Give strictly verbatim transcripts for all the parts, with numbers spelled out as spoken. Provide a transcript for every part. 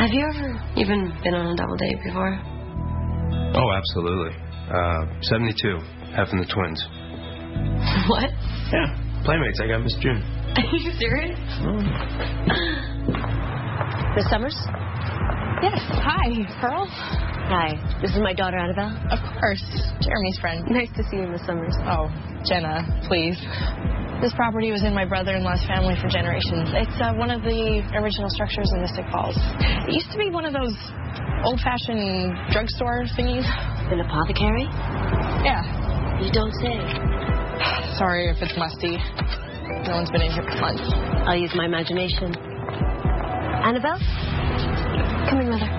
Have you ever even been on a double date before? Oh, absolutely. Uh, seventy-two, having the twins. What? Yeah, playmates. I got Miss June. Are you serious? Oh. Miss Summers? Yes. Hi, Pearl. Hi. This is my daughter, Annabelle. Of course. Jeremy's friend. Nice to see you, Miss Summers. Oh, Jenna, please. This property was in my brother-in-law's family for generations. It's uh, one of the original structures in Mystic Falls. It used to be one of those old-fashioned drugstore thingies. An apothecary? Yeah. You don't say. Sorry if it's musty. No one's been in here for months. I'll use my imagination. Annabelle? Come here, Mother.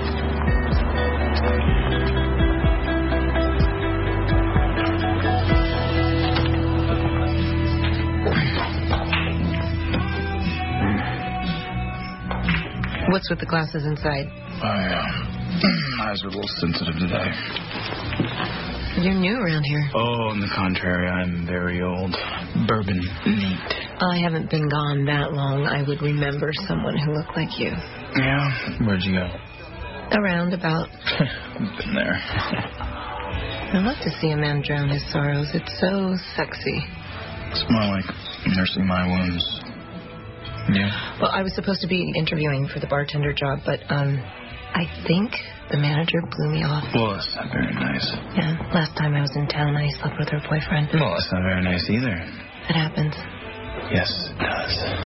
What's with the glasses inside? My uh, eyes are a little sensitive today. You're new around here. Oh, on the contrary, I'm very old. Bourbon neat. I haven't been gone that long. I would remember someone who looked like you. Yeah? Where'd you go? Around about. Been there. I love to see a man drown his sorrows. It's so sexy. It's more like nursing my wounds. Yeah. Well, I was supposed to be interviewing for the bartender job, but um, I think the manager blew me off. Well, that's not very nice. Yeah, last time I was in town, I slept with her boyfriend. Well, that's not very nice either. It happens. Yes, it does.